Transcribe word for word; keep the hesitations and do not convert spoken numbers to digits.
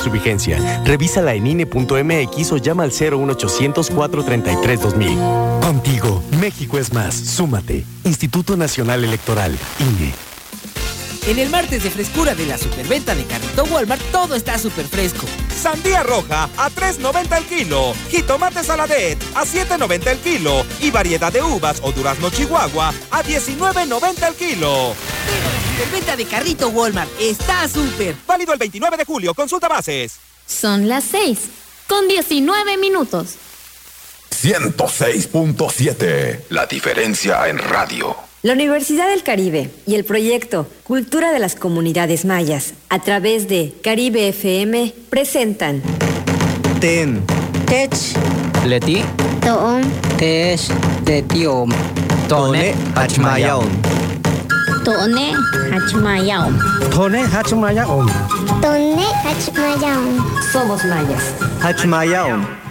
su vigencia. Revísala en I N E punto M X o llama al cero uno ochocientos, cuatrocientos treinta y tres, dos mil. Contigo, México es más. Súmate. Instituto Nacional Electoral, I N E. En el martes de frescura de la superventa de Carrito Walmart, todo está súper fresco. Sandía roja a tres noventa el kilo. Jitomate Saladet a siete noventa el kilo. Y variedad de uvas o durazno Chihuahua a diecinueve noventa el kilo. Pero la superventa de Carrito Walmart está súper. Válido el veintinueve de julio. Consulta bases. Son las seis con diecinueve minutos. ciento seis punto siete. La diferencia en radio. La Universidad del Caribe y el proyecto Cultura de las Comunidades Mayas a través de Caribe F M presentan Ten Tech Leti Toon Tesh Tetiom Tone Hachmayaon Tone Hachmayaon Tone Hachmayaon Tone Hachmayaon. Somos Mayas. Hachmayaon